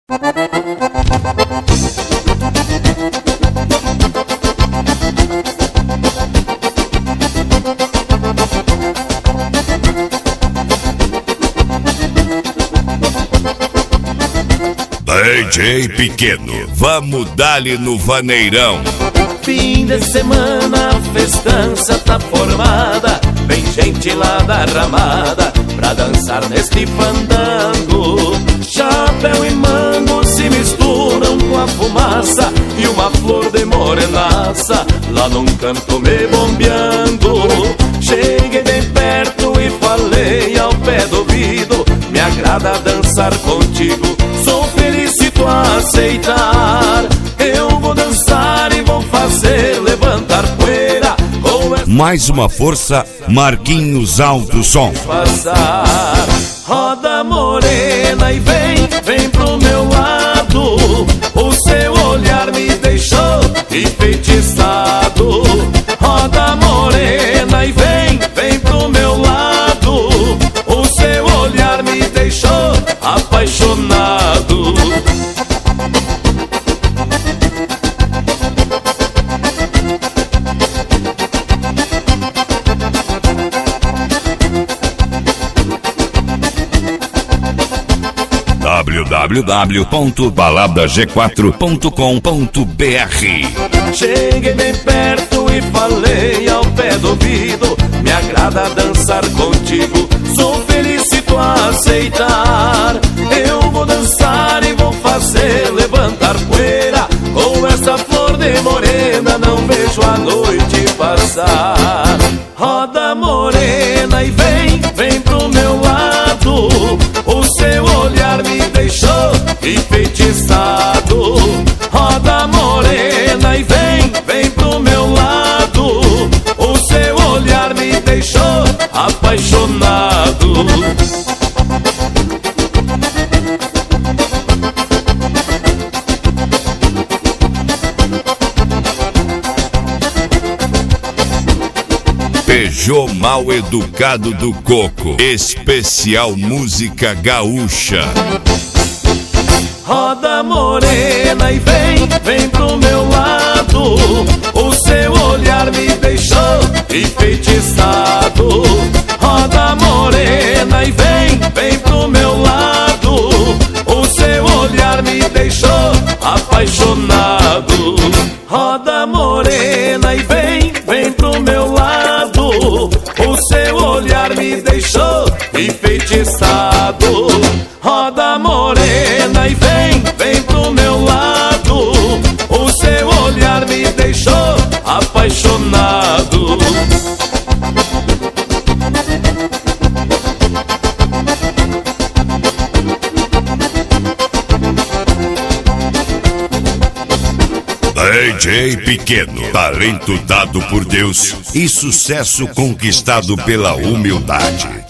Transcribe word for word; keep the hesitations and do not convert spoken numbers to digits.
D J Pequeno, vamos dar-lhe no vaneirão. Fim de semana, a festança tá formada. Vem gente lá da ramada pra dançar neste fandango. Chapéu e mango se misturam com a fumaça e uma flor de morenaça lá num canto me bombeando. Cheguei bem perto e falei ao pé do ouvido: me agrada dançar contigo, sou felicito a aceitar. Eu vou dançar e vou fazer levantar poeira com essa... Mais uma força, Marquinhos Alto Som. Passar. Roda morena e vem, vem pro meu lado. O seu olhar me deixou enfeitiçado. Roda morena e vem, vem pro meu lado. O seu olhar me deixou apaixonado. w w w ponto balada g quatro ponto com ponto b r. Cheguei bem perto e falei ao pé do ouvido: me agrada dançar contigo, sou felicito a aceitar. Eu vou dançar e vou fazer levantar poeira com essa flor de morena, não vejo a noite passar. Roda morena e vem, vem pro meu lado. O seu olhar me deixou enfeitiçado. Roda morena e vem, vem pro meu lado. O seu olhar me deixou apaixonado. Peugeot Mal Educado do Coco, especial música gaúcha. Roda morena e vem, vem pro meu lado. O seu olhar me deixou enfeitiçado. Roda morena e vem, vem pro meu lado. O seu olhar me deixou apaixonado. Roda morena e vem, vem pro meu lado. O seu olhar me deixou enfeitiçado. Roda morena e vem, vem pro meu lado. O seu olhar me deixou apaixonado. D J Pequeno, talento dado por Deus e sucesso conquistado pela humildade.